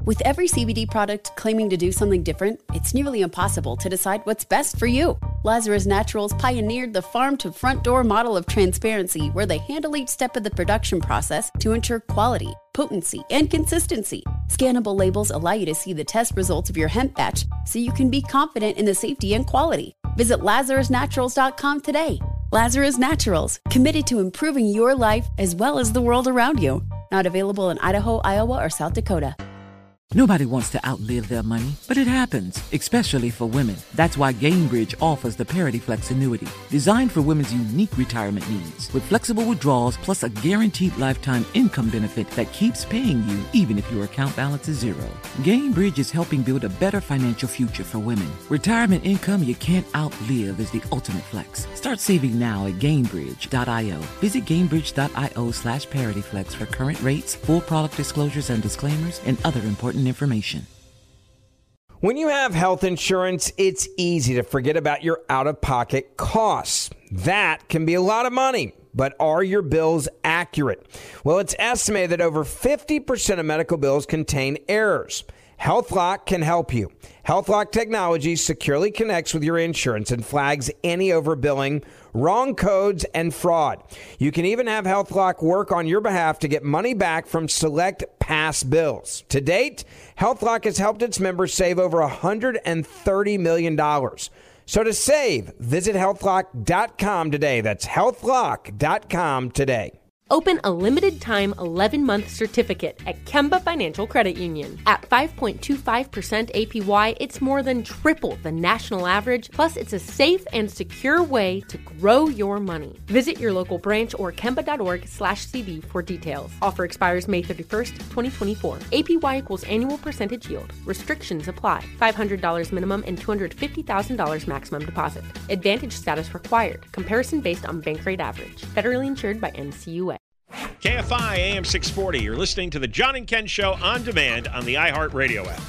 With every CBD product claiming to do something different, it's nearly impossible to decide what's best for you. Lazarus Naturals pioneered the farm-to-front-door model of transparency, where they handle each step of the production process to ensure quality, potency, and consistency. Scannable labels allow you to see the test results of your hemp batch, so you can be confident in the safety and quality. Visit LazarusNaturals.com today. Lazarus Naturals, committed to improving your life as well as the world around you. Not available in Idaho, Iowa, or South Dakota. Nobody wants to outlive their money, but it happens, especially for women. That's why Gainbridge offers the Parity Flex annuity, designed for women's unique retirement needs, with flexible withdrawals plus a guaranteed lifetime income benefit that keeps paying you even if your account balance is zero. Gainbridge is helping build a better financial future for women. Retirement income you can't outlive is the ultimate flex. Start saving now at Gainbridge.io. Visit Gainbridge.io/ParityFlex for current rates, full product disclosures and disclaimers, and other important information. When you have health insurance, it's easy to forget about your out-of-pocket costs. That can be a lot of money, but are your bills accurate? Well, it's estimated that over 50% of medical bills contain errors. HealthLock can help you. HealthLock technology securely connects with your insurance and flags any overbilling, wrong codes, and fraud. You can even have HealthLock work on your behalf to get money back from select past bills. To date, HealthLock has helped its members save over $130 million. So to save, visit healthlock.com today. That's healthlock.com today. Open a limited-time 11-month certificate at Kemba Financial Credit Union. At 5.25% APY, it's more than triple the national average, plus it's a safe and secure way to grow your money. Visit your local branch or kemba.org/cb for details. Offer expires May 31st, 2024. APY equals annual percentage yield. Restrictions apply. $500 minimum and $250,000 maximum deposit. Advantage status required. Comparison based on bank rate average. Federally insured by NCUA. KFI AM 640. You're listening to the John and Ken Show on demand on the iHeartRadio app.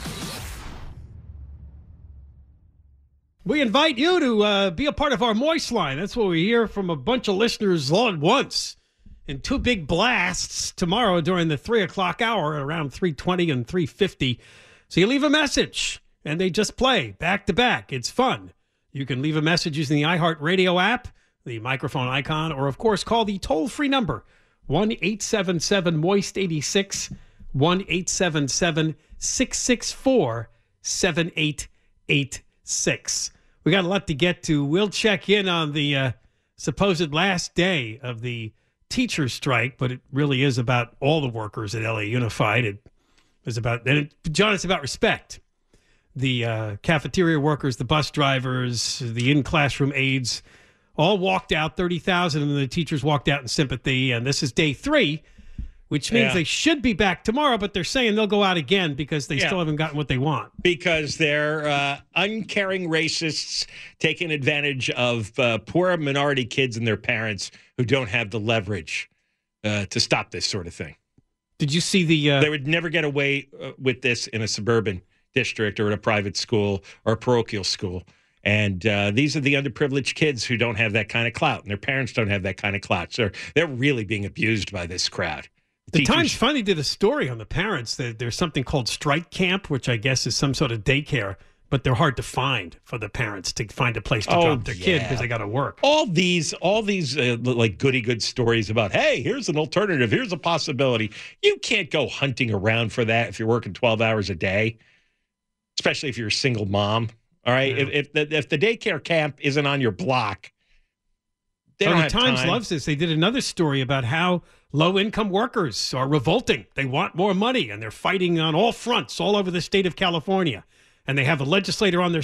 We invite you to be a part of our Moist Line. That's what we hear from a bunch of listeners all at once in two big blasts tomorrow during the 3 o'clock hour around 3:20 and 3:50. So you leave a message, and they just play back to back. It's fun. You can leave a message using the iHeartRadio app, the microphone icon, or, of course, call the toll-free number, 1-877-MOIST-86, 1-877-664-7886. We got a lot to get to. We'll check in on the supposed last day of the teacher strike, but it really is about all the workers at LA Unified. It is about, John, it's about respect. The cafeteria workers, the bus drivers, the in-classroom aides, all walked out, 30,000, and the teachers walked out in sympathy. And this is day 3, which means they should be back tomorrow, but they're saying they'll go out again because they still haven't gotten what they want. Because they're uncaring racists taking advantage of poor minority kids and their parents who don't have the leverage to stop this sort of thing. Did you see the... They would never get away with this in a suburban district or in a private school or a parochial school. And these are the underprivileged kids who don't have that kind of clout, and their parents don't have that kind of clout. So they're really being abused by this crowd. The Times finally did a story on the parents. There's something called Strike Camp, which I guess is some sort of daycare, but they're hard to find for the parents to find a place to drop their kid because they got to work. All these like goody-good stories about, hey, here's an alternative, here's a possibility. You can't go hunting around for that if you're working 12 hours a day, especially if you're a single mom. All right, yeah. If the daycare camp isn't on your block, they don't have time. The Times loves this. They did another story about how low-income workers are revolting. They want more money, and they're fighting on all fronts all over the state of California. And they have a legislature on their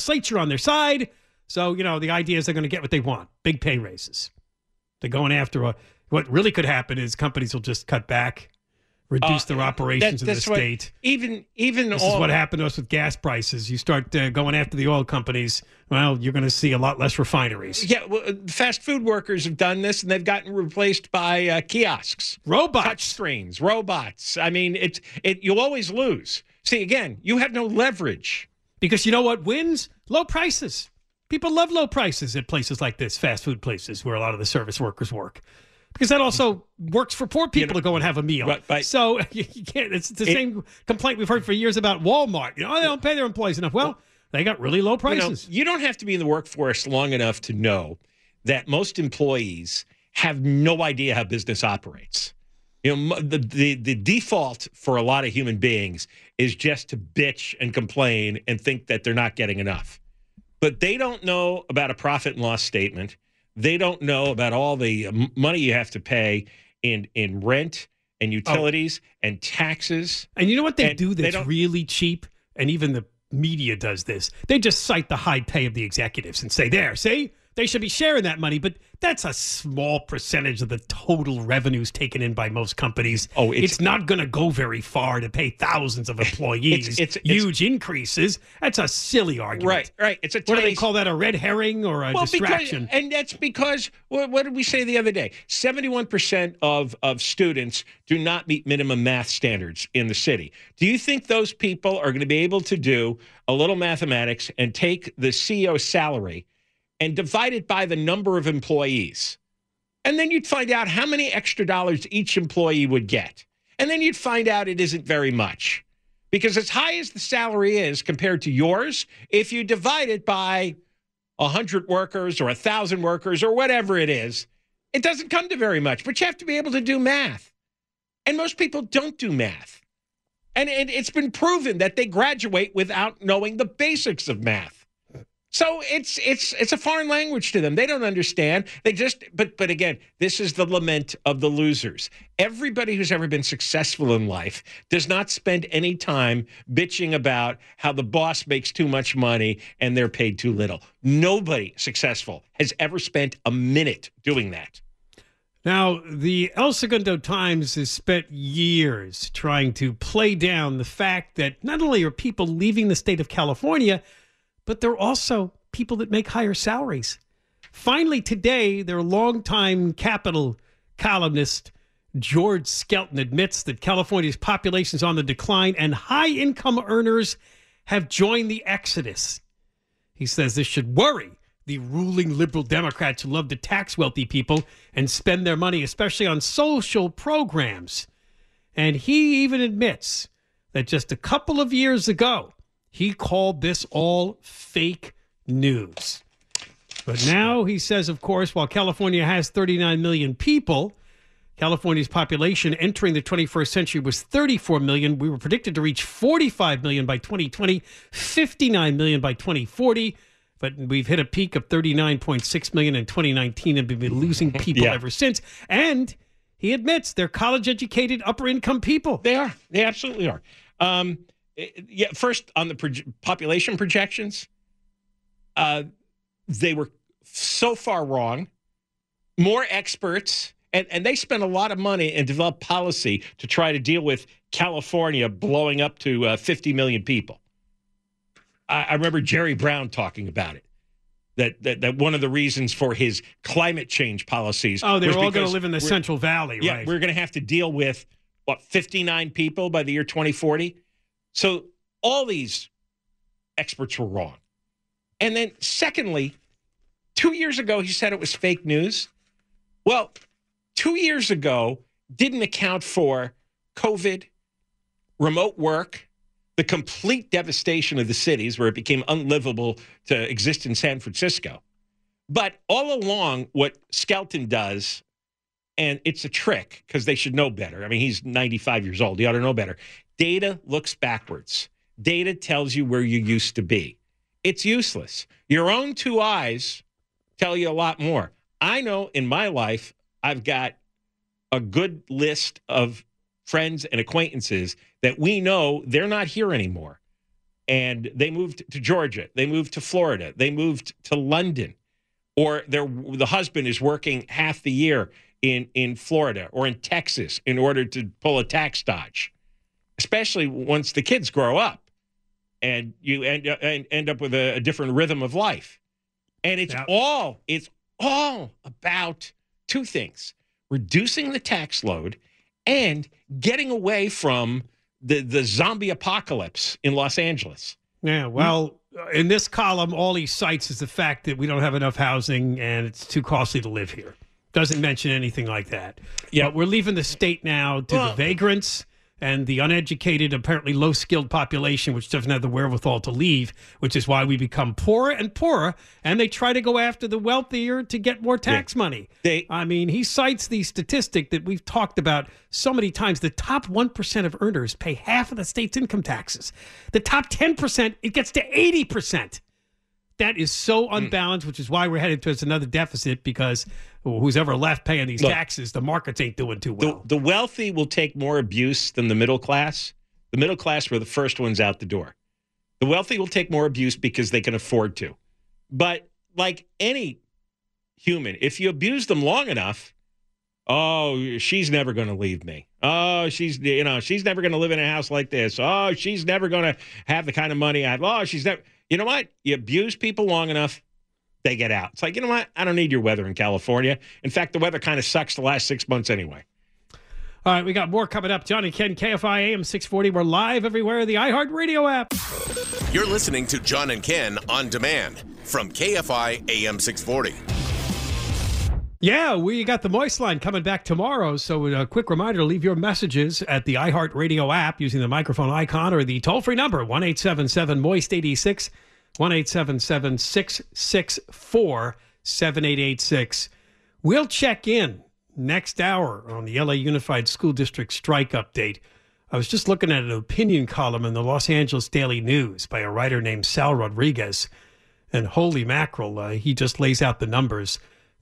side. So, you know, the idea is they're going to get what they want, big pay raises. They're going after what really could happen is companies will just cut back, reduce their operations in the state. Even this is what happened to us with gas prices. You start going after the oil companies, well, you're going to see a lot less refineries. Yeah, well, fast food workers have done this, and they've gotten replaced by kiosks, robots, touch screens, robots. I mean, you'll always lose. See, again, you have no leverage. Because you know what wins? Low prices. People love low prices at places like this, fast food places where a lot of the service workers work. Because that also works for poor people to go and have a meal. Right. So you can't. It's the same complaint we've heard for years about Walmart. They don't pay their employees enough. Well, they got really low prices. You don't have to be in the workforce long enough to know that most employees have no idea how business operates. The default for a lot of human beings is just to bitch and complain and think that they're not getting enough. But they don't know about a profit and loss statement. They don't know about all the money you have to pay in rent and utilities and taxes. And you know what they do that's really cheap? And even the media does this. They just cite the high pay of the executives and say, they should be sharing that money. But that's a small percentage of the total revenues taken in by most companies. It's not going to go very far to pay thousands of employees huge increases. That's a silly argument. Right. It's what do they call that, a red herring or a distraction? And that's because, what did we say the other day? 71% of students do not meet minimum math standards in the city. Do you think those people are going to be able to do a little mathematics and take the CEO's salary and divide it by the number of employees? And then you'd find out how many extra dollars each employee would get. And then you'd find out it isn't very much. Because as high as the salary is compared to yours, if you divide it by 100 workers or 1,000 workers or whatever it is, it doesn't come to very much. But you have to be able to do math. And most people don't do math. And it's been proven that they graduate without knowing the basics of math. So it's a foreign language to them. They don't understand. They just but again, this is the lament of the losers. Everybody who's ever been successful in life does not spend any time bitching about how the boss makes too much money and they're paid too little. Nobody successful has ever spent a minute doing that. Now, the El Segundo Times has spent years trying to play down the fact that not only are people leaving the state of California, but there are also people that make higher salaries. Finally, today, their longtime Capital columnist, George Skelton, admits that California's population is on the decline and high-income earners have joined the exodus. He says this should worry the ruling liberal Democrats who love to tax wealthy people and spend their money, especially on social programs. And he even admits that just a couple of years ago, he called this all fake news. But now he says, of course, while California has 39 million people, California's population entering the 21st century was 34 million. We were predicted to reach 45 million by 2020, 59 million by 2040. But we've hit a peak of 39.6 million in 2019 and been losing people ever since. And he admits they're college-educated, upper-income people. They are. They absolutely are. First, on the population projections, they were so far wrong. More experts, and they spent a lot of money and developed policy to try to deal with California blowing up to 50 million people. I remember Jerry Brown talking about it, that one of the reasons for his climate change policies they're all going to live in the Central Valley, right? Yeah, we're going to have to deal with, 59 people by the year 2040? So all these experts were wrong. And then secondly, 2 years ago, he said it was fake news. Well, 2 years ago didn't account for COVID, remote work, the complete devastation of the cities where it became unlivable to exist in San Francisco. But all along, what Skelton does, and it's a trick because they should know better. I mean, he's 95 years old. He ought to know better. Data looks backwards. Data tells you where you used to be. It's useless. Your own two eyes tell you a lot more. I know in my life, I've got a good list of friends and acquaintances that we know they're not here anymore. And they moved to Georgia. They moved to Florida. They moved to London. Or the husband is working half the year in Florida or in Texas in order to pull a tax dodge, especially once the kids grow up and you end up with a different rhythm of life. And it's all about two things: reducing the tax load and getting away from the zombie apocalypse in Los Angeles. Yeah, well, in this column, all he cites is the fact that we don't have enough housing and it's too costly to live here. Doesn't mention anything like that. Yeah. But we're leaving the state now to the vagrants and the uneducated, apparently low-skilled population, which doesn't have the wherewithal to leave, which is why we become poorer and poorer, and they try to go after the wealthier to get more tax money. I mean, he cites the statistic that we've talked about so many times. The top 1% of earners pay half of the state's income taxes. The top 10%, it gets to 80%. That is so unbalanced, which is why we're headed towards another deficit, because who's ever left paying these taxes, the markets ain't doing too well. The wealthy will take more abuse than the middle class. The middle class were the first ones out the door. The wealthy will take more abuse because they can afford to. But like any human, if you abuse them long enough, oh, she's never going to leave me. Oh, she's never going to live in a house like this. Oh, she's never going to have the kind of money I have. Oh, she's never. You know what? You abuse people long enough, they get out. It's like, you know what? I don't need your weather in California. In fact, the weather kind of sucks the last 6 months anyway. All right, we got more coming up. John and Ken, KFI AM 640. We're live everywhere, the iHeartRadio app. You're listening to John and Ken on demand from KFI AM 640. Yeah, we got the Moist Line coming back tomorrow. So a quick reminder to leave your messages at the iHeartRadio app using the microphone icon or the toll-free number, 1-877-MOIST-86, 1-877-664-7886. We'll check in next hour on the LA Unified School District strike update. I was just looking at an opinion column in the Los Angeles Daily News by a writer named Sal Rodriguez. And holy mackerel, he just lays out the numbers.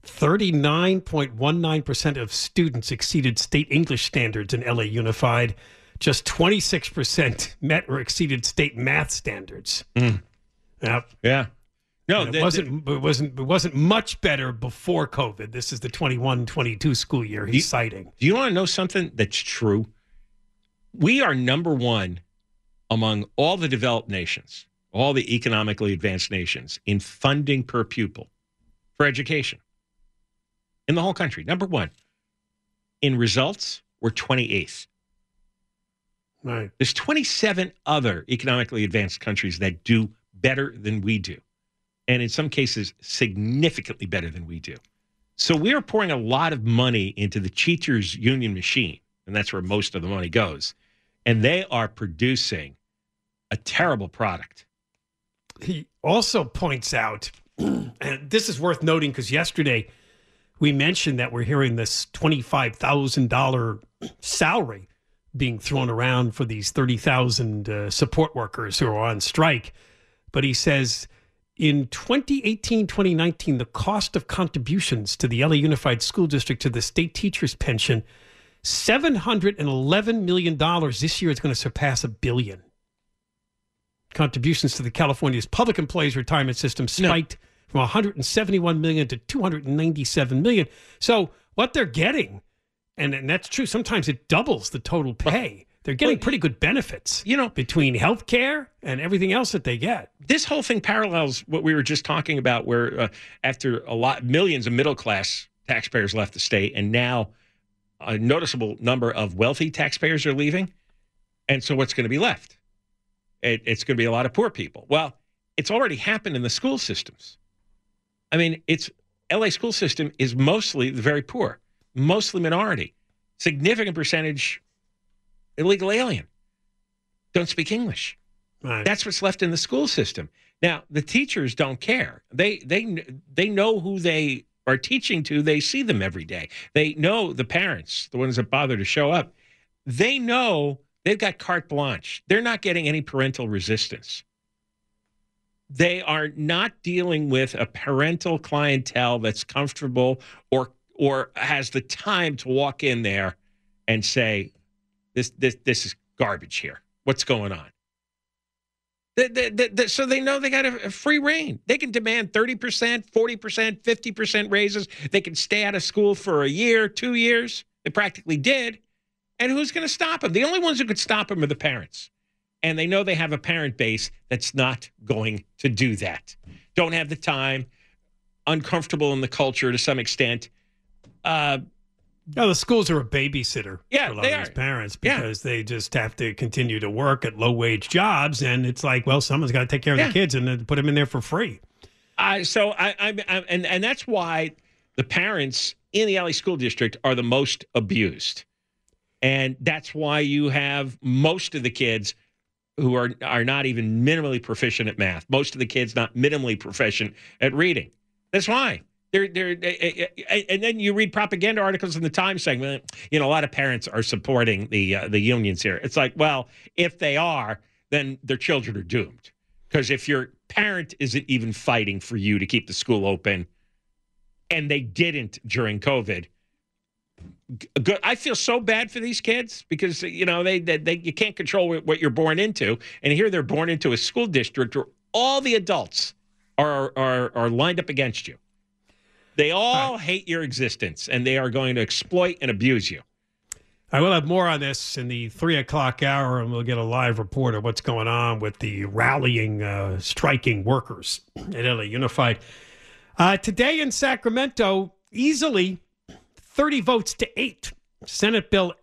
39.19% of students exceeded state English standards in LA Unified. Just 26% met or exceeded state math standards. Yep. Yeah. No, it wasn't much better before COVID. This is the 21-22 school year he's citing. Do you want to know something that's true? We are number one among all the developed nations, all the economically advanced nations, in funding per pupil for education. In the whole country, number one. In results, we're 28th. Right. There's 27 other economically advanced countries that do better than we do. And in some cases, significantly better than we do. So we are pouring a lot of money into the teachers' union machine, and that's where most of the money goes. And they are producing a terrible product. He also points out, and this is worth noting because yesterday we mentioned that we're hearing this $25,000 salary being thrown around for these 30,000 support workers who are on strike. But he says in 2018-2019, the cost of contributions to the LA Unified School District to the state teachers' pension, $711 million. This year it's going to surpass $1 billion. Contributions to the California's public employees retirement system spiked from 171 million to 297 million. So what they're getting, and that's true, sometimes it doubles the total pay. They're getting pretty good benefits, between health care and everything else that they get. This whole thing parallels what we were just talking about, where after millions of middle-class taxpayers left the state, and now a noticeable number of wealthy taxpayers are leaving. And so what's going to be left? It's going to be a lot of poor people. Well, it's already happened in the school systems. I mean, LA school system is mostly the very poor, mostly minority, significant percentage illegal alien, don't speak English. Right. That's what's left in the school system. Now, the teachers don't care. They know who they are teaching to. They see them every day. They know the parents, the ones that bother to show up. They know they've got carte blanche. They're not getting any parental resistance. They are not dealing with a parental clientele that's comfortable or has the time to walk in there and say, this is garbage here. What's going on? So they know they got a free reign. They can demand 30%, 40%, 50% raises. They can stay out of school for a year, 2 years. They practically did. And who's going to stop them? The only ones who could stop them are the parents. And they know they have a parent base that's not going to do that. Don't have the time, uncomfortable in the culture to some extent. The schools are a babysitter for a lot of these parents because they just have to continue to work at low-wage jobs. And it's like, well, someone's got to take care of the kids and put them in there for free. And that's why the parents in the LA school district are the most abused. And that's why you have most of the kids who are not even minimally proficient at math. Most of the kids not minimally proficient at reading. That's why. And then you read propaganda articles in the Times saying, a lot of parents are supporting the unions here. It's like, well, if they are, then their children are doomed. Because if your parent isn't even fighting for you to keep the school open, and they didn't during COVID, I feel so bad for these kids because, they you can't control what you're born into. And here they're born into a school district where all the adults are lined up against you. They all hate your existence, and they are going to exploit and abuse you. I will have more on this in the 3 o'clock hour, and we'll get a live report of what's going on with the rallying, striking workers at LA Unified. Today in Sacramento, easily 30 votes to 8. Senate Bill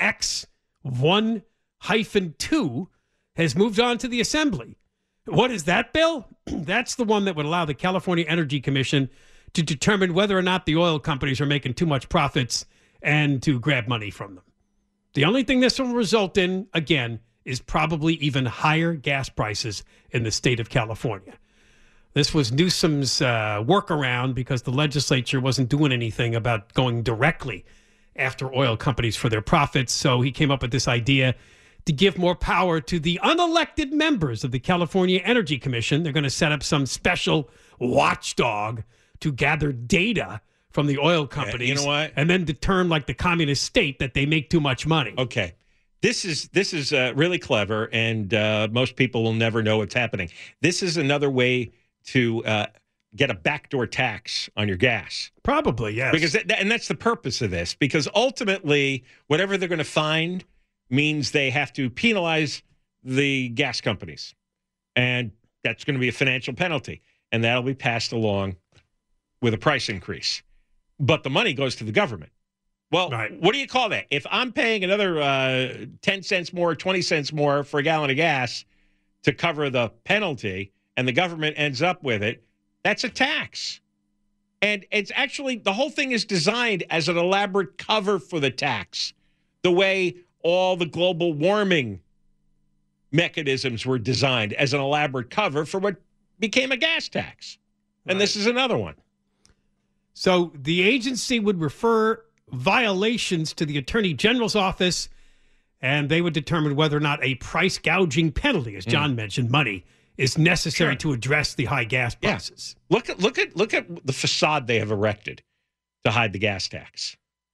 X1-2 has moved on to the Assembly. What is that bill? That's the one that would allow the California Energy Commission to determine whether or not the oil companies are making too much profits and to grab money from them. The only thing this will result in, again, is probably even higher gas prices in the state of California. This was Newsom's workaround because the legislature wasn't doing anything about going directly after oil companies for their profits. So he came up with this idea to give more power to the unelected members of the California Energy Commission. They're going to set up some special watchdog to gather data from the oil companies, you know what? And then determine, like the communist state, that they make too much money. Okay. This is really clever, and most people will never know what's happening. This is another way to get a backdoor tax on your gas. Probably, yes. Because and that's the purpose of this, because ultimately, whatever they're going to find means they have to penalize the gas companies. And that's going to be a financial penalty, and that'll be passed along with a price increase. But the money goes to the government. Well, What do you call that? If I'm paying another 10 cents more, 20 cents more for a gallon of gas to cover the penalty, and the government ends up with it, that's a tax. And it's actually, the whole thing is designed as an elaborate cover for the tax, the way all the global warming mechanisms were designed as an elaborate cover for what became a gas tax. And this is another one. So the agency would refer violations to the Attorney General's office, and they would determine whether or not a price gouging penalty, as John mentioned, money, is necessary to address the high gas prices. Yeah. Look at the facade they have erected to hide the gas tax.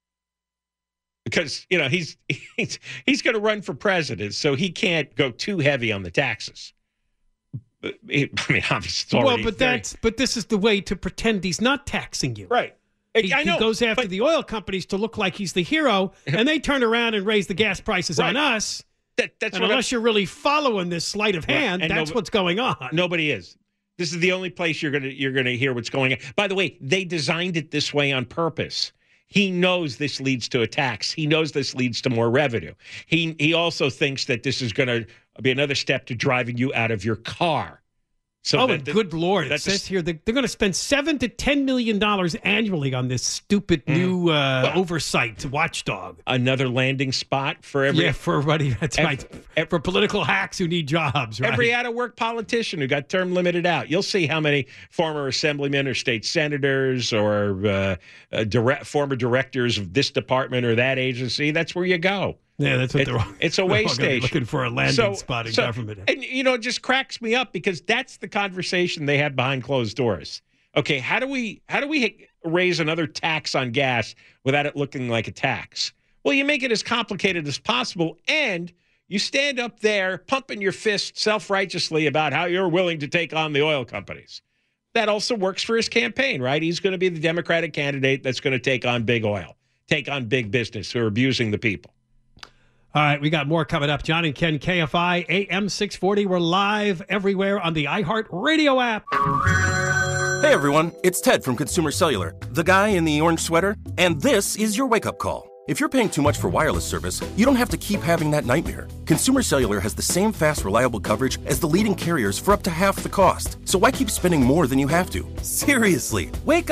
Because, he's going to run for president, so he can't go too heavy on the taxes. I mean, obviously, but this is the way to pretend he's not taxing you. Right. He goes after the oil companies to look like he's the hero, and they turn around and raise the gas prices on us. Unless you're really following this sleight of hand, that's what's going on. Nobody is. This is the only place you're gonna hear what's going on. By the way, they designed it this way on purpose. He knows this leads to a tax. He knows this leads to more revenue. He also thinks that this is going to be another step to driving you out of your car. So good Lord. It says here they're going to spend $7 to $10 million annually on this stupid new oversight watchdog. Another landing spot for everybody. That's right. For political hacks who need jobs. Right? Every out-of-work politician who got term limited out. You'll see how many former assemblymen or state senators or former directors of this department or that agency. That's where you go. Yeah, that's what it's a way station. Looking for a landing spot in government. And, it just cracks me up because that's the conversation they had behind closed doors. Okay, how do we raise another tax on gas without it looking like a tax? Well, you make it as complicated as possible, and you stand up there pumping your fist self-righteously about how you're willing to take on the oil companies. That also works for his campaign, right? He's going to be the Democratic candidate that's going to take on big oil, take on big business who are abusing the people. All right, we got more coming up. John and Ken, KFI, AM 640. We're live everywhere on the iHeart Radio app. Hey, everyone. It's Ted from Consumer Cellular, the guy in the orange sweater. And this is your wake-up call. If you're paying too much for wireless service, you don't have to keep having that nightmare. Consumer Cellular has the same fast, reliable coverage as the leading carriers for up to half the cost. So why keep spending more than you have to? Seriously, wake up!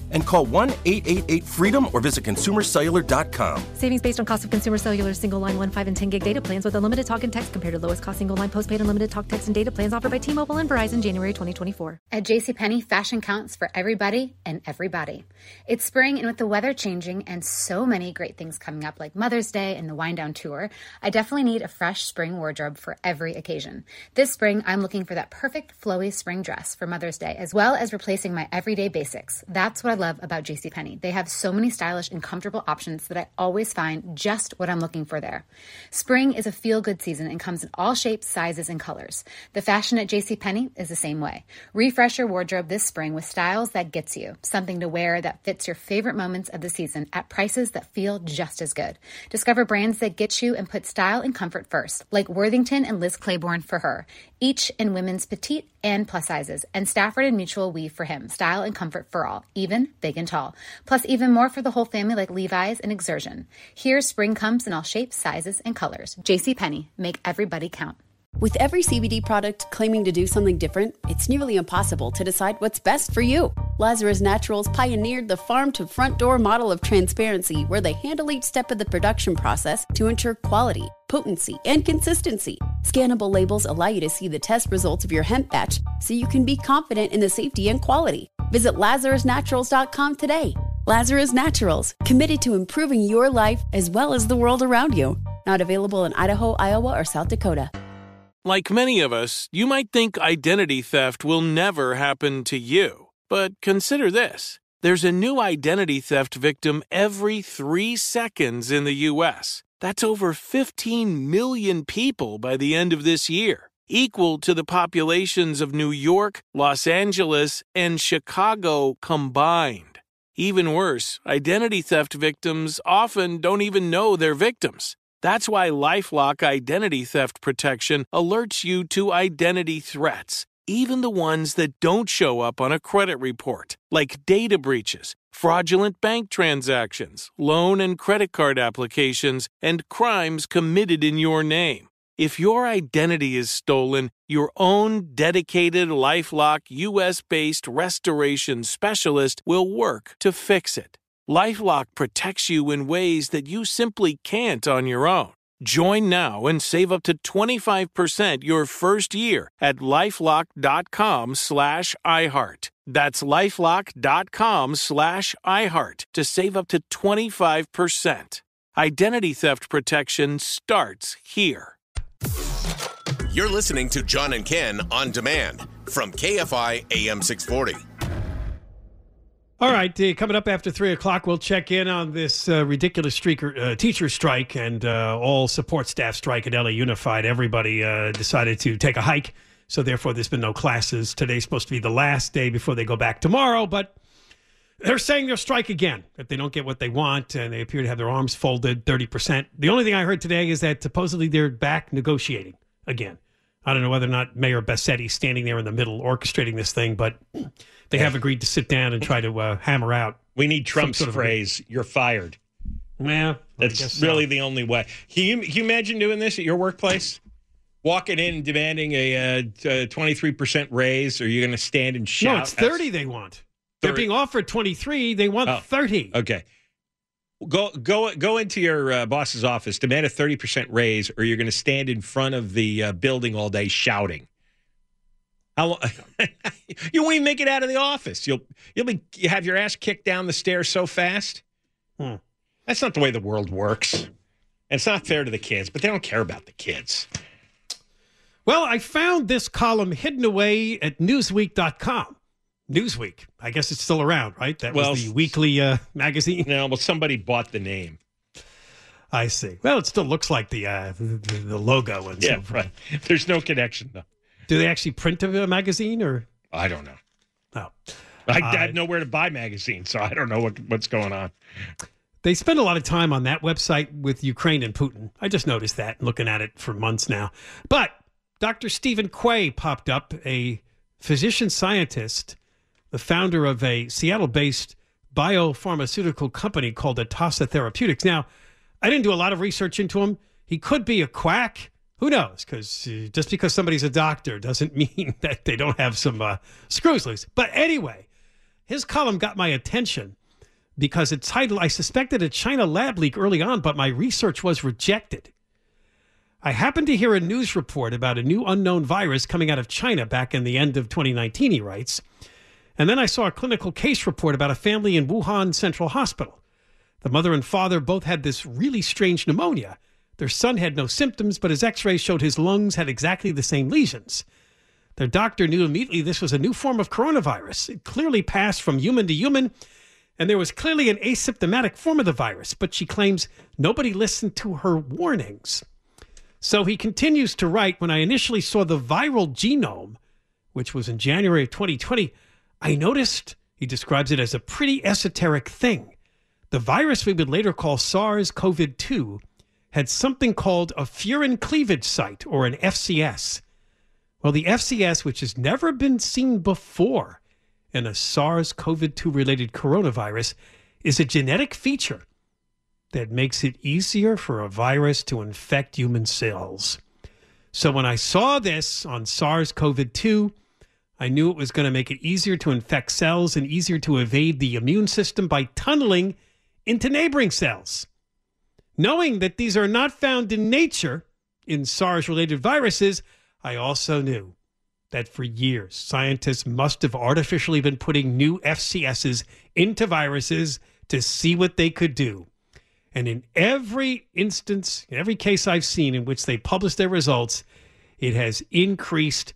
and call 1-888-FREEDOM or visit consumercellular.com. Savings based on cost of Consumer Cellular single line 1, 5, and 10 gig data plans with unlimited talk and text compared to lowest cost single line postpaid unlimited talk, text, and data plans offered by T-Mobile and Verizon January 2024. At JCPenney, fashion counts for everybody and everybody. It's spring, and with the weather changing and so many great things coming up like Mother's Day and the Wind Down Tour, I definitely need a fresh spring wardrobe for every occasion. This spring, I'm looking for that perfect flowy spring dress for Mother's Day, as well as replacing my everyday basics. That's what I love about JCPenney. They have so many stylish and comfortable options that I always find just what I'm looking for there. Spring is a feel-good season and comes in all shapes, sizes, and colors. The fashion at JCPenney is the same way. Refresh your wardrobe this spring with styles that gets you, something to wear that fits your favorite moments of the season at prices that feel just as good. Discover brands that get you and put style and comfort first, like Worthington and Liz Claiborne for her, each in women's petite and plus sizes, and Stafford and Mutual Weave for him, style and comfort for all, even big and tall. Plus even more for the whole family like Levi's and Exertion. Here, spring comes in all shapes, sizes, and colors. JCPenney, make everybody count. With every CBD product claiming to do something different, it's nearly impossible to decide what's best for you. Lazarus Naturals pioneered the farm-to-front-door model of transparency, where they handle each step of the production process to ensure quality, potency, and consistency. Scannable labels allow you to see the test results of your hemp batch, so you can be confident in the safety and quality. Visit LazarusNaturals.com today. Lazarus Naturals, committed to improving your life as well as the world around you. Not available in Idaho, Iowa, or South Dakota. Like many of us, you might think identity theft will never happen to you. But consider this. There's a new identity theft victim every 3 seconds in the U.S. That's over 15 million people by the end of this year, equal to the populations of New York, Los Angeles, and Chicago combined. Even worse, identity theft victims often don't even know they're victims. That's why LifeLock Identity Theft Protection alerts you to identity threats, even the ones that don't show up on a credit report, like data breaches, fraudulent bank transactions, loan and credit card applications, and crimes committed in your name. If your identity is stolen, your own dedicated LifeLock U.S.-based restoration specialist will work to fix it. LifeLock protects you in ways that you simply can't on your own. Join now and save up to 25% your first year at LifeLock.com/iHeart. That's LifeLock.com/iHeart to save up to 25%. Identity theft protection starts here. You're listening to John and Ken on demand from KFI AM 640. All right, coming up after 3 o'clock, we'll check in on this ridiculous teacher strike and all support staff strike at LA Unified. Everybody decided to take a hike, so therefore there's been no classes. Today's supposed to be the last day before they go back tomorrow, but they're saying they'll strike again if they don't get what they want, and they appear to have their arms folded 30%. The only thing I heard today is that supposedly they're back negotiating again. I don't know whether or not Mayor Bassetti's standing there in the middle orchestrating this thing, but they have agreed to sit down and try to hammer out. We need Trump's phrase, "You're fired." Yeah, that's really the only way. Can you imagine doing this at your workplace? Walking in and demanding a 23% raise, or are you going to stand and shout? No, it's 30 they want. 30. They're being offered 23. They want 30. Okay. Go into your boss's office, demand a 30% raise, or you're going to stand in front of the building all day shouting. You won't even make it out of the office. You have your ass kicked down the stairs so fast. That's not the way the world works. And it's not fair to the kids, but they don't care about the kids. Well, I found this column hidden away at Newsweek.com. Newsweek. I guess it's still around, right? That was the weekly magazine. No, well, somebody bought the name. I see. Well, it still looks like the logo and stuff. Right. There's no connection, though. Do they actually print a magazine, or? I don't know. Oh. I have nowhere to buy magazines, so I don't know what's going on. They spend a lot of time on that website with Ukraine and Putin. I just noticed that, looking at it for months now. But Dr. Stephen Quay popped up, a physician scientist, the founder of a Seattle-based biopharmaceutical company called Atassa Therapeutics. Now, I didn't do a lot of research into him. He could be a quack. Who knows? Because just because somebody's a doctor doesn't mean that they don't have some screws loose. But anyway, his column got my attention because it's titled, I suspected a China lab leak early on, but my research was rejected. I happened to hear a news report about a new unknown virus coming out of China back in the end of 2019, he writes. And then I saw a clinical case report about a family in Wuhan Central Hospital. The mother and father both had this really strange pneumonia. Their son had no symptoms, but his x-rays showed his lungs had exactly the same lesions. Their doctor knew immediately this was a new form of coronavirus. It clearly passed from human to human, and there was clearly an asymptomatic form of the virus, but she claims nobody listened to her warnings. So he continues to write, when I initially saw the viral genome, which was in January of 2020, I noticed, he describes it as a pretty esoteric thing. The virus we would later call SARS-CoV-2 had something called a furin cleavage site, or an FCS. Well, the FCS, which has never been seen before in a SARS-CoV-2 related coronavirus, is a genetic feature that makes it easier for a virus to infect human cells. So when I saw this on SARS-CoV-2, I knew it was going to make it easier to infect cells and easier to evade the immune system by tunneling into neighboring cells. Knowing that these are not found in nature in SARS-related viruses, I also knew that for years, scientists must have artificially been putting new FCSs into viruses to see what they could do. And in every instance, in every case I've seen in which they publish their results, it has increased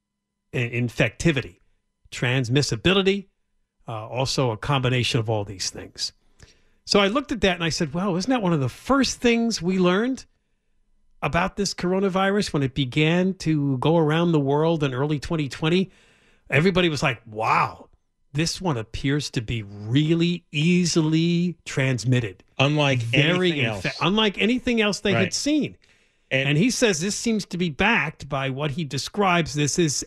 infectivity, transmissibility, also a combination of all these things. So I looked at that and I said, well, isn't that one of the first things we learned about this coronavirus when it began to go around the world in early 2020? Everybody was like, wow, this one appears to be really easily transmitted. Unlike anything else. Unlike anything else they had seen. And he says this seems to be backed by what he describes this is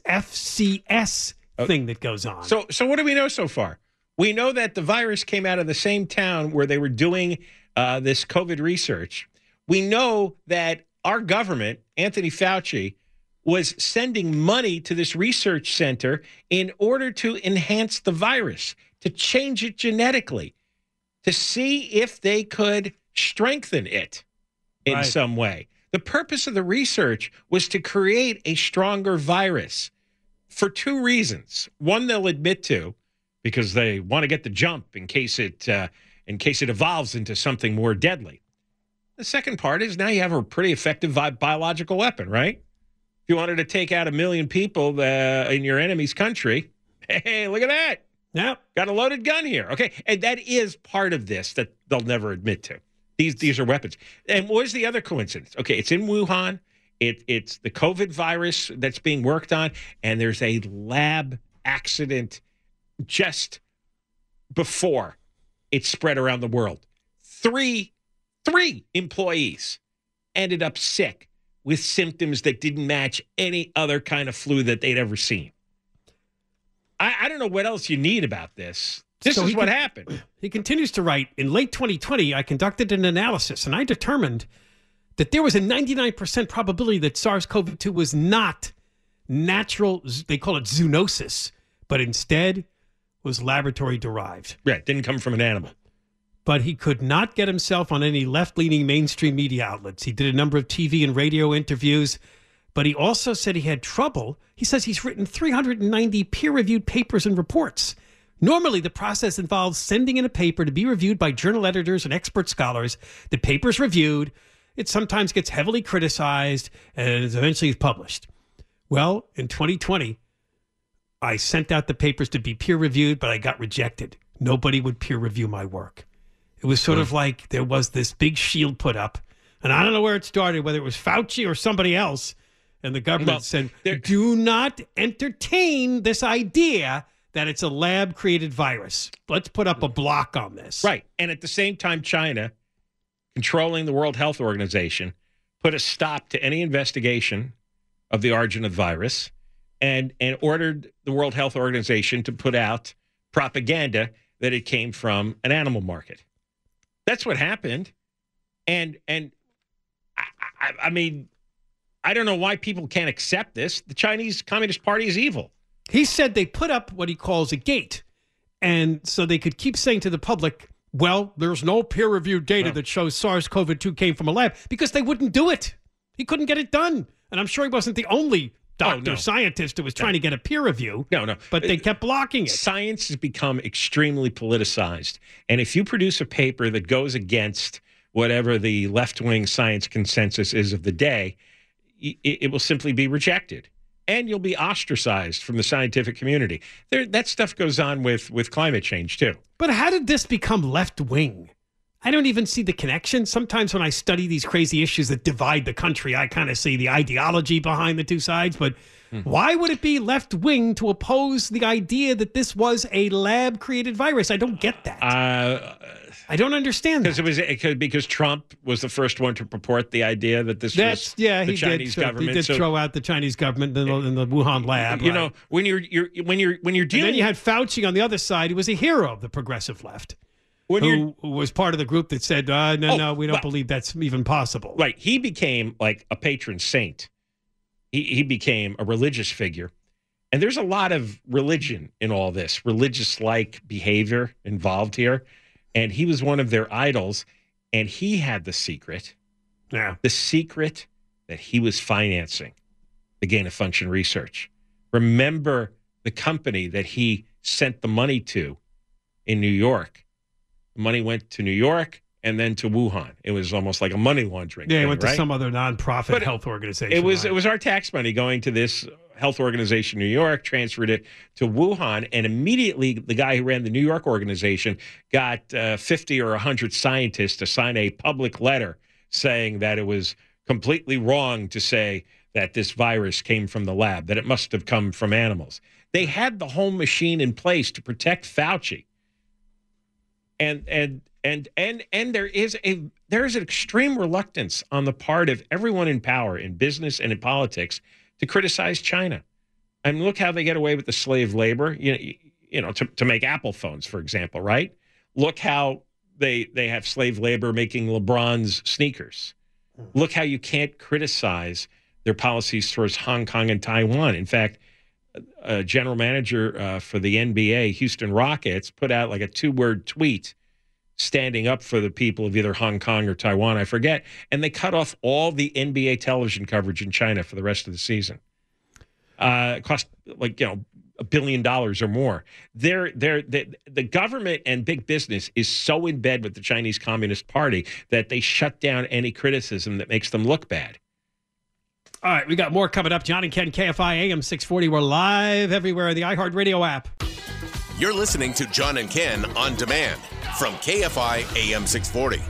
FCS thing that goes on. So what do we know so far? We know that the virus came out of the same town where they were doing this COVID research. We know that our government, Anthony Fauci, was sending money to this research center in order to enhance the virus, to change it genetically, to see if they could strengthen it in some way. The purpose of the research was to create a stronger virus for two reasons. One, they'll admit to, because they want to get the jump in case it evolves into something more deadly. The second part is now you have a pretty effective biological weapon, right? If you wanted to take out 1 million people in your enemy's country, hey, look at that. Yep. Got a loaded gun here. Okay. And that is part of this that they'll never admit to. These are weapons. And what is the other coincidence? Okay, it's in Wuhan. It's the COVID virus that's being worked on, and there's a lab accident just before it spread around the world. Three employees ended up sick with symptoms that didn't match any other kind of flu that they'd ever seen. I don't know what else you need about this. This is what happened. He continues to write, in late 2020, I conducted an analysis, and I determined that there was a 99% probability that SARS-CoV-2 was not natural, they call it zoonosis, but instead was laboratory-derived. Yeah, it didn't come from an animal. But he could not get himself on any left-leaning mainstream media outlets. He did a number of TV and radio interviews, but he also said he had trouble. He says he's written 390 peer-reviewed papers and reports. Normally, the process involves sending in a paper to be reviewed by journal editors and expert scholars. The paper's reviewed. It sometimes gets heavily criticized and is eventually published. Well, in 2020, I sent out the papers to be peer-reviewed, but I got rejected. Nobody would peer-review my work. It was sort of like there was this big shield put up, and I don't know where it started, whether it was Fauci or somebody else, and the government said, do not entertain this idea that it's a lab-created virus. Let's put up a block on this. Right. And at the same time, China, controlling the World Health Organization, put a stop to any investigation of the origin of the virus and ordered the World Health Organization to put out propaganda that it came from an animal market. That's what happened. And I mean, I don't know why people can't accept this. The Chinese Communist Party is evil. He said they put up what he calls a gate, And so they could keep saying to the public, well, there's no peer-reviewed data that shows SARS-CoV-2 came from a lab, because they wouldn't do it. He couldn't get it done. And I'm sure he wasn't the only scientist who was trying to get a peer review. No. But they kept blocking it. Science has become extremely politicized. And if you produce a paper that goes against whatever the left-wing science consensus is of the day, it will simply be rejected. And you'll be ostracized from the scientific community. That stuff goes on with climate change, too. But how did this become left-wing? I don't even see the connection. Sometimes when I study these crazy issues that divide the country, I kind of see the ideology behind the two sides. But why would it be left-wing to oppose the idea that this was a lab-created virus? I don't get that. I don't understand that. Because Trump was the first one to purport the idea that this was the Chinese government. He did throw out the Chinese government in the Wuhan lab. You know, when you're dealing, and then you had Fauci on the other side, who was a hero of the progressive left. Who was part of the group that said, no, we don't believe that's even possible. Right. He became like a patron saint. He became a religious figure. And there's a lot of religion in all this, religious-like behavior involved here. And he was one of their idols. And he had the secret. Yeah. The secret that he was financing the gain-of-function research. Remember the company that he sent the money to in New York. Money went to New York and then to Wuhan. It was almost like a money laundering thing, it went to some other nonprofit health organization. It was our tax money going to this health organization in New York, transferred it to Wuhan, and immediately the guy who ran the New York organization got 50 or 100 scientists to sign a public letter saying that it was completely wrong to say that this virus came from the lab, that it must have come from animals. They had the whole machine in place to protect Fauci. And there is an extreme reluctance on the part of everyone in power, in business and in politics, to criticize China. I mean, look how they get away with the slave labor, to make Apple phones, for example, right? Look how they have slave labor making LeBron's sneakers. Look how you can't criticize their policies towards Hong Kong and Taiwan. In fact, a general manager for the NBA, Houston Rockets, put out like a 2-word tweet standing up for the people of either Hong Kong or Taiwan, I forget, and they cut off all the NBA television coverage in China for the rest of the season. It cost $1 billion or more. The government and big business is so in bed with the Chinese Communist Party that they shut down any criticism that makes them look bad. All right, we got more coming up. John and Ken, KFI AM 640. We're live everywhere, the iHeartRadio app. You're listening to John and Ken on demand from KFI AM 640.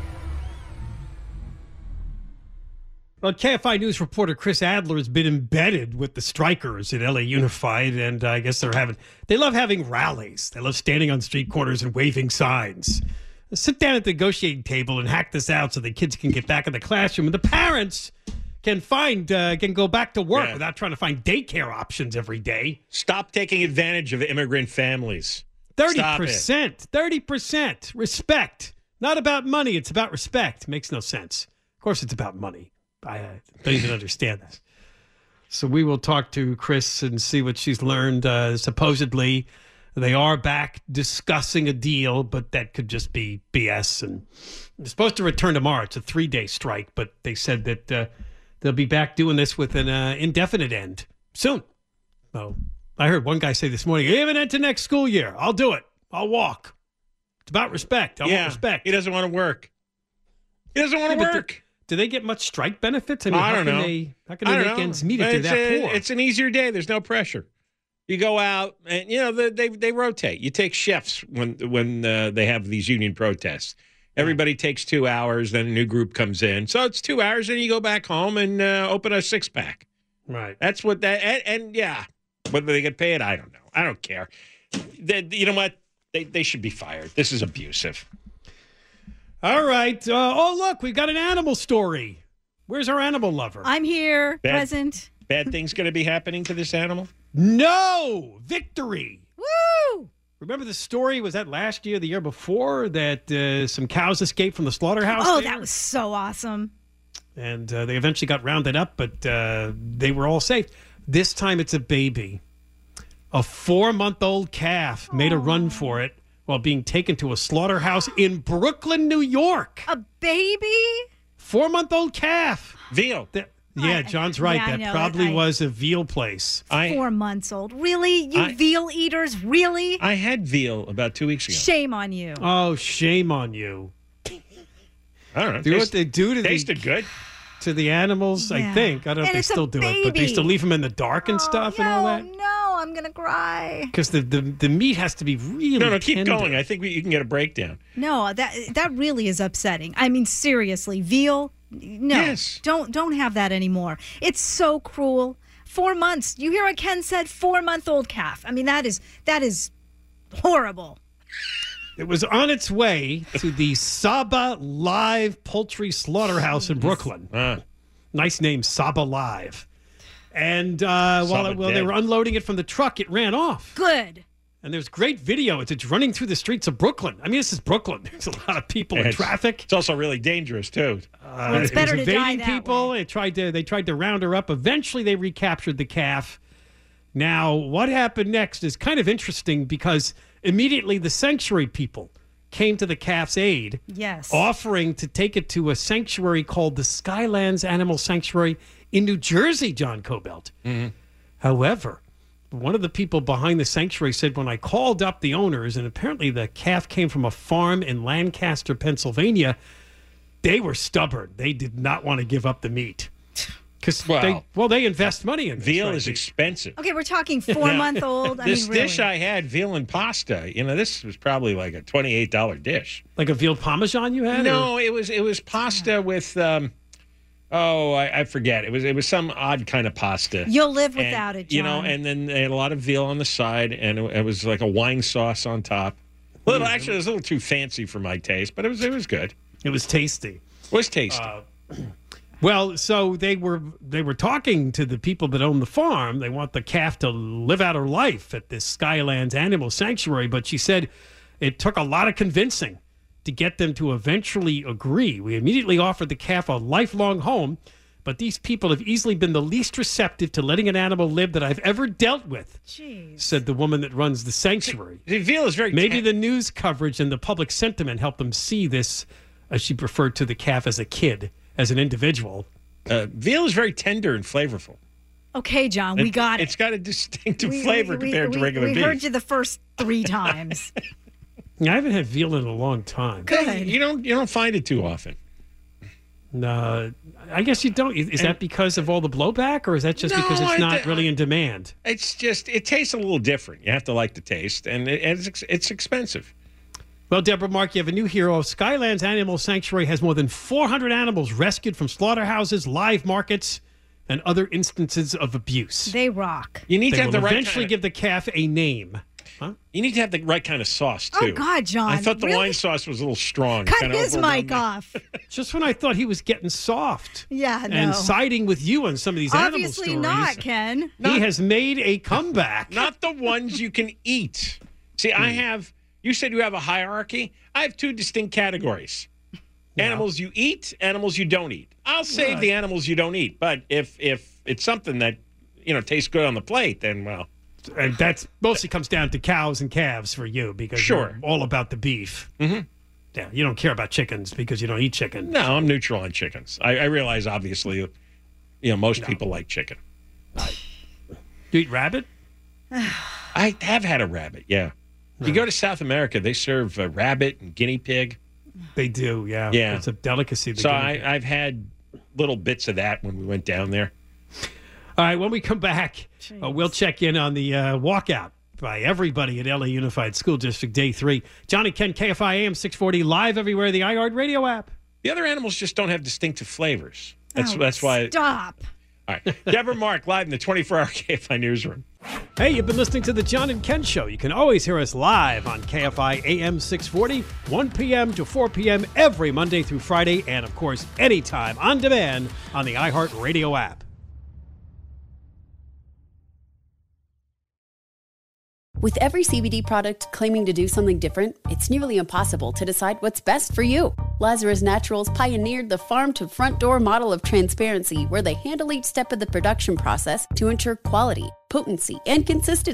Well, KFI News reporter Chris Adler has been embedded with the strikers at LA Unified, and I guess they love having rallies. They love standing on street corners and waving signs. Sit down at the negotiating table and hack this out so the kids can get back in the classroom, and the parents can go back to work without trying to find daycare options every day. Stop taking advantage of immigrant families. 30%. 30%. Respect. Not about money. It's about respect. Makes no sense. Of course it's about money. I don't even understand this. So we will talk to Chris and see what she's learned. Supposedly, they are back discussing a deal, but that could just be BS. And they're supposed to return tomorrow. It's a 3-day strike, but they said that they'll be back doing this with an indefinite end soon. So I heard one guy say this morning, even into next school year, I'll do it. I'll walk. It's about respect. I want respect. He doesn't want to work. He doesn't want to work. Do they get much strike benefits? I mean, I don't know. How can they make ends meet if they're that poor? It's an easier day. There's no pressure. You go out and, they rotate. You take shifts when they have these union protests. Everybody takes 2 hours, then a new group comes in. So it's 2 hours, and you go back home and open a 6-pack. Right. That's what that, and whether they get paid, I don't know. I don't care. You know what? They should be fired. This is abusive. All right. Look, we've got an animal story. Where's our animal lover? I'm here, present. Bad things going to be happening to this animal? No! Victory! Woo! Remember the story, was that last year, the year before, that some cows escaped from the slaughterhouse? Oh, that was so awesome. And they eventually got rounded up, but they were all safe. This time it's a baby. A 4-month-old calf made a run for it while being taken to a slaughterhouse in Brooklyn, New York. A baby? 4-month-old calf. Veal. Yeah, John's right. Yeah, That probably was a veal place. 4 months old. Really? You veal eaters? Really? I had veal about 2 weeks ago. Shame on you. Oh, shame on you. I don't know. Do what they do to tasted good. To the animals, I think. I don't know if they still do it, but they still leave them in the dark and stuff and all that. No, I'm going to cry. Because the meat has to be really No, keep tender. going. I think you can get a breakdown. No, that really is upsetting. I mean, seriously, veal? No, yes. Don't have that anymore. It's so cruel. 4 months. You hear what Ken said? 4-month-old calf. I mean, that is horrible. It was on its way to the Saba Live Poultry Slaughterhouse in Brooklyn. Nice name, Saba Live. And while they were unloading it from the truck, it ran off. Good. And there's great video. It's running through the streets of Brooklyn. I mean, this is Brooklyn. There's a lot of people in traffic. It's also really dangerous, too. It's better to die that people. way. They tried to round her up. Eventually, they recaptured the calf. Now, what happened next is kind of interesting because immediately the sanctuary people came to the calf's aid, offering to take it to a sanctuary called the Skylands Animal Sanctuary in New Jersey, John Cobelt. Mm-hmm. However, one of the people behind the sanctuary said when I called up the owners, and apparently the calf came from a farm in Lancaster, Pennsylvania, they were stubborn. They did not want to give up the meat. Because they invest money in this. Veal is expensive. Okay, we're talking 4-month-old. This dish I had, veal and pasta, this was probably like a $28 dish. Like a veal parmesan you had? No, it was pasta with, I forget. It was some odd kind of pasta. You'll live without it, John. And then they had a lot of veal on the side, and it was like a wine sauce on top. Actually, it was a little too fancy for my taste, but it was good. It was tasty. It was tasty. Well, so they were talking to the people that own the farm. They want the calf to live out her life at this Skylands Animal Sanctuary, but she said it took a lot of convincing to get them to eventually agree. We immediately offered the calf a lifelong home, but these people have easily been the least receptive to letting an animal live that I've ever dealt with, said the woman that runs the sanctuary. The veal is very... Maybe the news coverage and the public sentiment helped them see this, as she referred to the calf as a kid, as an individual. Veal is very tender and flavorful. Okay, John, we got it. It's got a distinctive flavor compared to regular beef. We heard you the first 3 times. I haven't had veal in a long time. Good. You don't find it too often. No, I guess you don't. Is that because of all the blowback, or is that just because it's not really in demand? It's just, it tastes a little different. You have to like the taste, and it's expensive. Well, Deborah Mark, you have a new hero. Skylands Animal Sanctuary has more than 400 animals rescued from slaughterhouses, live markets, and other instances of abuse. They rock. You need they to have will the right eventually give the calf a name. Huh? You need to have the right kind of sauce, too. Oh, God, John. I thought the wine sauce was a little strong. Cut his mic off. Just when I thought he was getting soft. Yeah, no. And siding with you on some of these animal stories. Obviously not, Ken. He has made a comeback. Not the ones you can eat. See, you said you have a hierarchy. I have 2 distinct categories. Yeah. Animals you eat, animals you don't eat. I'll save the animals you don't eat. But if it's something that, tastes good on the plate, then, well... And that mostly comes down to cows and calves for you because you're all about the beef. Mm-hmm. Yeah, you don't care about chickens because you don't eat chicken. No, I'm neutral on chickens. I realize, obviously, most people like chicken. You eat rabbit? I have had a rabbit, yeah. You go to South America, they serve rabbit and guinea pig. They do, yeah. Yeah. It's a delicacy. So I've had little bits of that when we went down there. All right, when we come back, we'll check in on the walkout by everybody at LA Unified School District Day 3. John and Ken, KFI AM 640, live everywhere, the iHeart Radio app. The other animals just don't have distinctive flavors. That's why. Stop. All right. Deborah Mark, live in the 24-hour KFI newsroom. Hey, you've been listening to the John and Ken Show. You can always hear us live on KFI AM 640, 1 p.m. to 4 p.m. every Monday through Friday, and, of course, anytime on demand on the iHeart Radio app. With every CBD product claiming to do something different, it's nearly impossible to decide what's best for you. Lazarus Naturals pioneered the farm-to-front-door model of transparency, where they handle each step of the production process to ensure quality, potency, and consistency.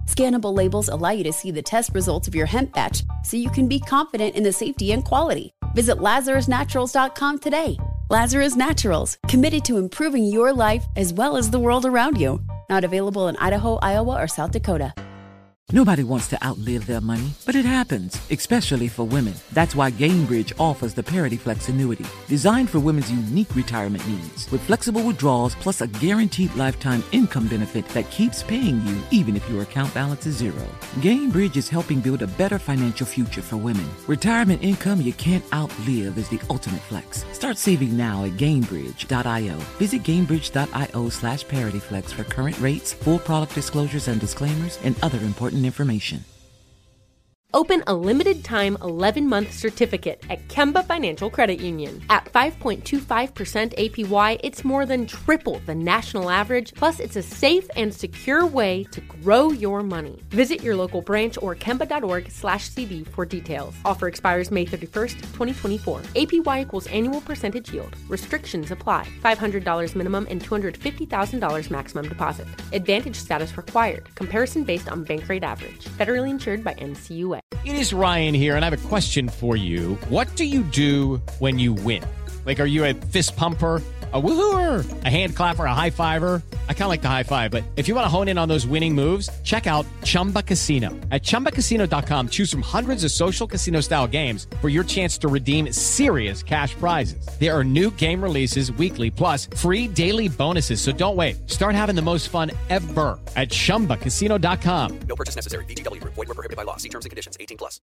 Scannable labels allow you to see the test results of your hemp batch so you can be confident in the safety and quality. Visit LazarusNaturals.com today. Lazarus Naturals, committed to improving your life as well as the world around you. Not available in Idaho, Iowa, or South Dakota. Nobody wants to outlive their money, but it happens, especially for women. That's why Gainbridge offers the Parity Flex annuity, designed for women's unique retirement needs, with flexible withdrawals plus a guaranteed lifetime income benefit that keeps paying you even if your account balance is zero. Gainbridge is helping build a better financial future for women. Retirement income you can't outlive is the ultimate flex. Start saving now at Gainbridge.io. Visit Gainbridge.io/ParityFlex for current rates, full product disclosures and disclaimers, and other important information. Open a limited-time 11-month certificate at Kemba Financial Credit Union. At 5.25% APY, it's more than triple the national average, plus it's a safe and secure way to grow your money. Visit your local branch or kemba.org/cb for details. Offer expires May 31st, 2024. APY equals annual percentage yield. Restrictions apply. $500 minimum and $250,000 maximum deposit. Advantage status required. Comparison based on bank rate average. Federally insured by NCUA. It is Ryan here, and I have a question for you. What do you do when you win? Like, are you a fist pumper, a woo-hooer, a hand clapper, a high-fiver? I kind of like the high-five, but if you want to hone in on those winning moves, check out Chumba Casino. At ChumbaCasino.com, choose from hundreds of social casino-style games for your chance to redeem serious cash prizes. There are new game releases weekly, plus free daily bonuses, so don't wait. Start having the most fun ever at ChumbaCasino.com. No purchase necessary. VGW Group. Void where prohibited by law. See terms and conditions. 18+.